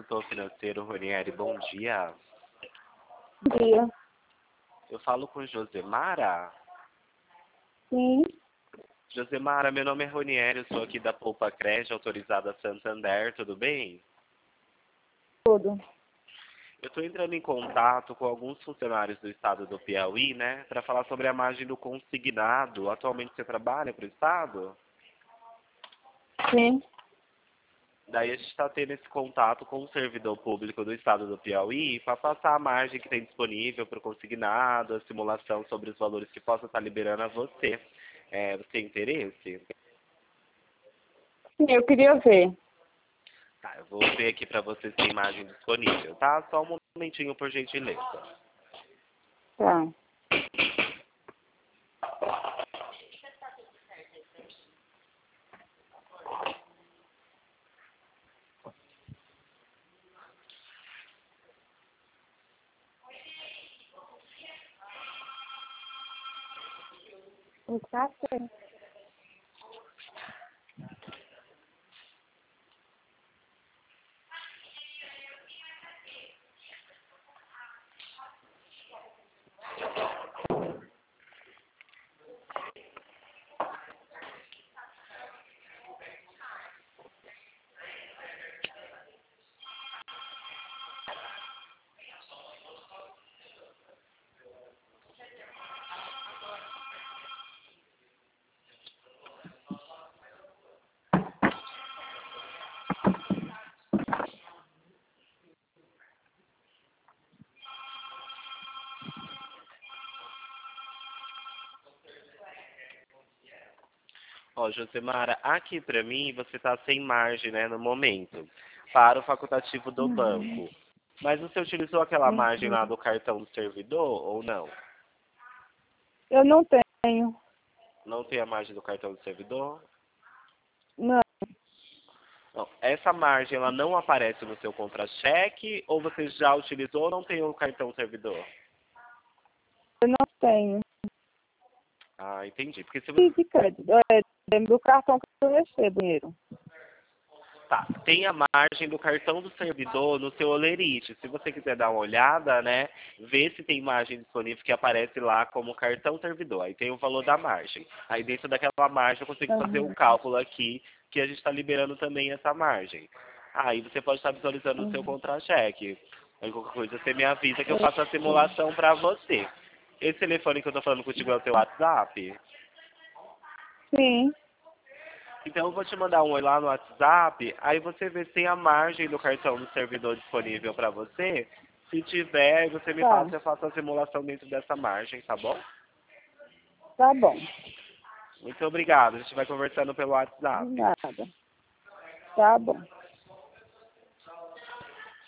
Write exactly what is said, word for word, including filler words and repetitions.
consultor financeiro, Ronieri, bom dia. Bom dia. Eu falo com Josemara. Sim. Josemara, meu nome é Ronieri, eu sou aqui da Poupa Crédito, autorizada Santander, tudo bem? Tudo. Eu estou entrando em contato com alguns funcionários do estado do Piauí, né, para falar sobre a margem do consignado. Atualmente você trabalha para o estado? Sim. Daí a gente está tendo esse contato com o servidor público do estado do Piauí para passar a margem que tem disponível para o consignado, a simulação sobre os valores que possa estar liberando a você. É, você tem interesse? Sim, eu queria ver. Tá, eu vou ver aqui para você se tem imagem disponível, tá? Só um momentinho, por gentileza. Tá. Tá certo. Ó, Josemara, aqui para mim você está sem margem, né, no momento, para o facultativo do Uhum. banco. Mas você utilizou aquela margem Uhum. lá do cartão do servidor ou não? Eu não tenho. Não tem a margem do cartão do servidor? Não, Não. Essa margem ela não aparece no seu contra-cheque ou você já utilizou ou não tem o cartão servidor? eu não tenho. Ah, entendi. Porque se você... E de crédito. É do cartão que eu recebo dinheiro. Tá, tem a margem do cartão do servidor no seu Olerite. Se você quiser dar uma olhada, né, ver se tem margem disponível que aparece lá como cartão servidor. Aí tem o valor da margem. Aí dentro daquela margem eu consigo fazer o Uhum. cálculo aqui que a gente está liberando também essa margem. Aí você pode estar visualizando o seu Uhum. contra-cheque. Aí qualquer coisa você me avisa que eu faço a simulação para você. Esse telefone que eu tô falando contigo é o seu WhatsApp? Sim. Então eu vou te mandar um oi lá no WhatsApp, aí você vê se tem a margem do cartão do servidor disponível para você. Se tiver, você me Tá. passa e eu faço a simulação dentro dessa margem, tá bom? Tá bom. Muito obrigado. A gente vai conversando pelo De WhatsApp. nada. Tá bom.